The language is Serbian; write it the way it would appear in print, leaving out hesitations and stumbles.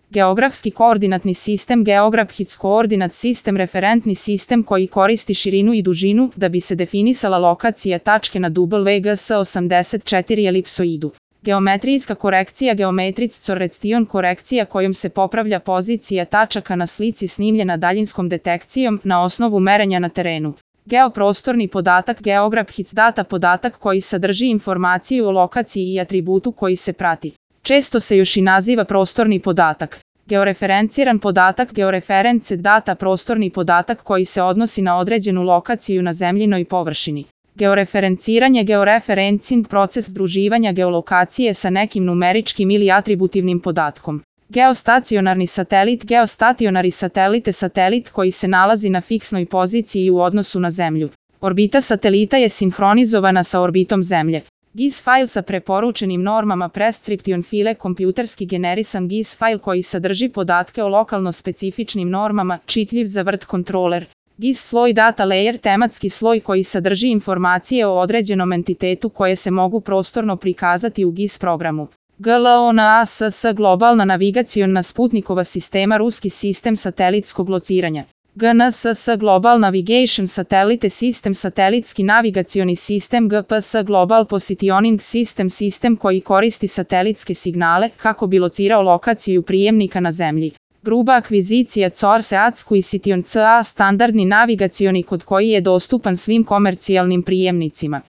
Geografski koordinatni sistem Geographic Coordinate System referentni sistem koji koristi širinu i dužinu da bi se definisala lokacija tačke na WGS84 elipsoidu. Geometrijska korekcija Geometric correction korekcija kojom se popravlja pozicija tačaka na slici snimljena daljinskom detekcijom na osnovu merenja na terenu. Geoprostorni podatak Geographic data podatak koji sadrži informaciju o lokaciji i atributu koji se prati. Često se još i naziva prostorni podatak. Georeferenciran podatak Georeferenced data prostorni podatak koji se odnosi na određenu lokaciju na zemljinoj površini. Georeferenciranje Georeferencing proces združivanja geolokacije sa nekim numeričkim ili atributivnim podatkom. Geostacionarni satelit Geostacionari satelite satelit koji se nalazi na fiksnoj poziciji u odnosu na Zemlju. Orbita satelita je sinhronizovana sa orbitom Zemlje. GIS file sa preporučenim normama Prescription file kompjuterski generisan GIS file koji sadrži podatke o lokalno specifičnim normama, čitljiv za vrt kontroler. GIS sloj data layer tematski sloj koji sadrži informacije o određenom entitetu koje se mogu prostorno prikazati u GIS programu. GLONASS globalna navigaciona Sputnikova sistema ruski sistem satelitskog lociranja. GNSS Global Navigation Satellite System satelitski navigacioni sistem GPS Global Positioning System sistem koji koristi satelitske signale kako bi locirao lokaciju prijemnika na Zemlji. Gruba akvizicija Source Acquisition CA standardni navigacioni kod koji je dostupan svim komercijalnim prijemnicima.